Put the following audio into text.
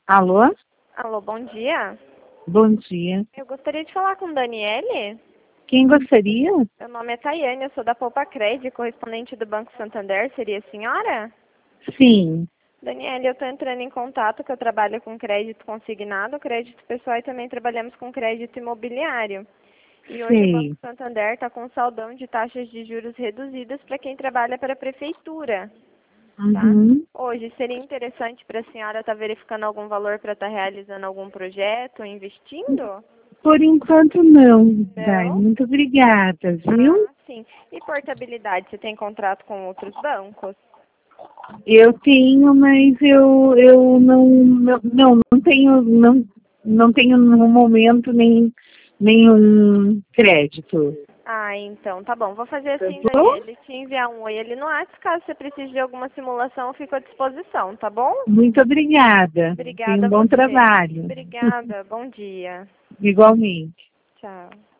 Alô? Alô, bom dia. Bom dia. Eu gostaria de falar com Daniele. Quem gostaria? Meu nome é Tayane, eu sou da Poupa Cred, correspondente do Banco Santander. Seria a senhora? Sim. Daniele, eu estou entrando em contato, que eu trabalho com crédito consignado, crédito pessoal e também trabalhamos com crédito imobiliário. E hoje o Banco Sei. Santander está com saldão de taxas de juros reduzidas para quem trabalha para a prefeitura. Tá? Uhum. Hoje seria interessante para a senhora estar verificando algum valor para estar realizando algum projeto, investindo? Por enquanto não, Dai. Não? Muito obrigada, viu? Ah, sim. E portabilidade, você tem contrato com outros bancos? Eu tenho, mas eu não tenho, não tenho no momento nenhum crédito. Ah, então, tá bom. Vou fazer Tá assim, bom? Daniele, te enviar um oi ali no WhatsApp. Caso você precise de alguma simulação, eu fico à disposição, tá bom? Muito obrigada. Tenha Obrigada um a bom você. trabalho. Obrigada. Bom dia. Igualmente. Tchau.